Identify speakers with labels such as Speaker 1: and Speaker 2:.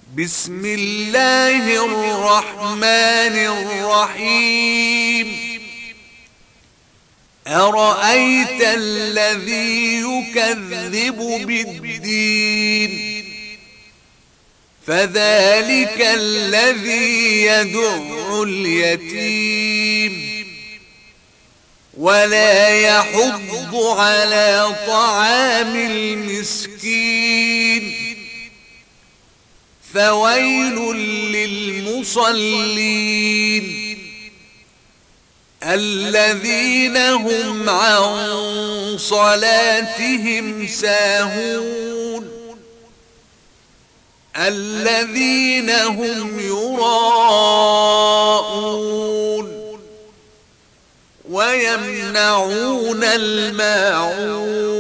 Speaker 1: بسم الله الرحمن الرحيم أرأيت الذي يكذب بالدين فذلك الذي يدع اليتيم ولا يحض على طعام المسكين فويل للمصلين الذين هم عن صلاتهم ساهون الذين هم يراءون ويمنعون الماعون